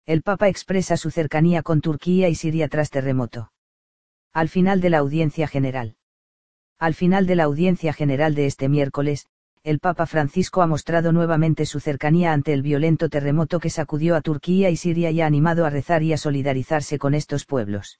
El Papa expresa su cercanía con Turquía y Siria tras terremoto. Al final de la audiencia general. Al final de la audiencia general de este miércoles, el Papa Francisco ha mostrado nuevamente su cercanía ante el violento terremoto que sacudió a Turquía y Siria y ha animado a rezar y a solidarizarse con estos pueblos.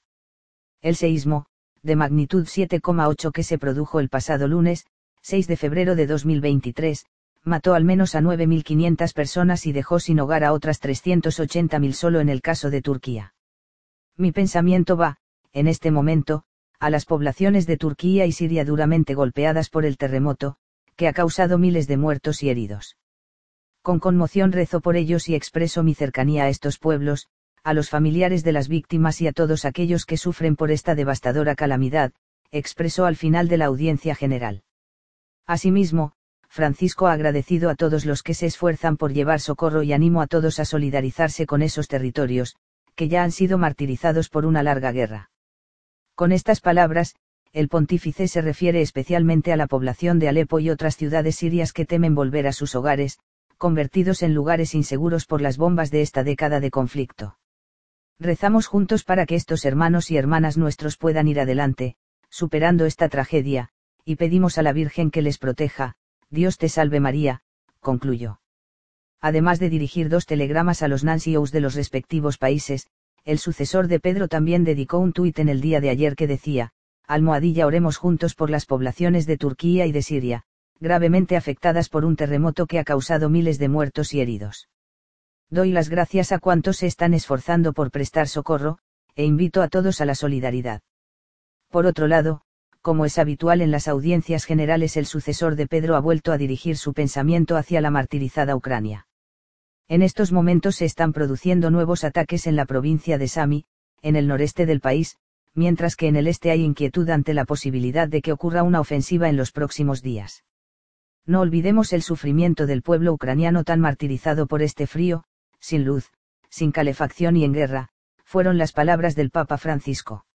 El seísmo, de magnitud 7,8 que se produjo el pasado lunes, 6 de febrero de 2023, mató al menos a 9.500 personas y dejó sin hogar a otras 380.000 solo en el caso de Turquía. Mi pensamiento va, en este momento, a las poblaciones de Turquía y Siria duramente golpeadas por el terremoto, que ha causado miles de muertos y heridos. Con conmoción rezo por ellos y expreso mi cercanía a estos pueblos, a los familiares de las víctimas y a todos aquellos que sufren por esta devastadora calamidad, expresó al final de la audiencia general. Asimismo, Francisco ha agradecido a todos los que se esfuerzan por llevar socorro y animo a todos a solidarizarse con esos territorios, que ya han sido martirizados por una larga guerra. Con estas palabras, el pontífice se refiere especialmente a la población de Alepo y otras ciudades sirias que temen volver a sus hogares, convertidos en lugares inseguros por las bombas de esta década de conflicto. Rezamos juntos para que estos hermanos y hermanas nuestros puedan ir adelante, superando esta tragedia, y pedimos a la Virgen que les proteja. Dios te salve María, concluyó. Además de dirigir 2 telegramas a los NCOs de los respectivos países, el sucesor de Pedro también dedicó un tuit en el día de ayer que decía: oremos juntos por las poblaciones de Turquía y de Siria, gravemente afectadas por un terremoto que ha causado miles de muertos y heridos. Doy las gracias a cuantos se están esforzando por prestar socorro, e invito a todos a la solidaridad. Por otro lado, como es habitual en las audiencias generales, el sucesor de Pedro ha vuelto a dirigir su pensamiento hacia la martirizada Ucrania. En estos momentos se están produciendo nuevos ataques en la provincia de Sami, en el noreste del país, mientras que en el este hay inquietud ante la posibilidad de que ocurra una ofensiva en los próximos días. No olvidemos el sufrimiento del pueblo ucraniano tan martirizado por este frío, sin luz, sin calefacción y en guerra, fueron las palabras del Papa Francisco.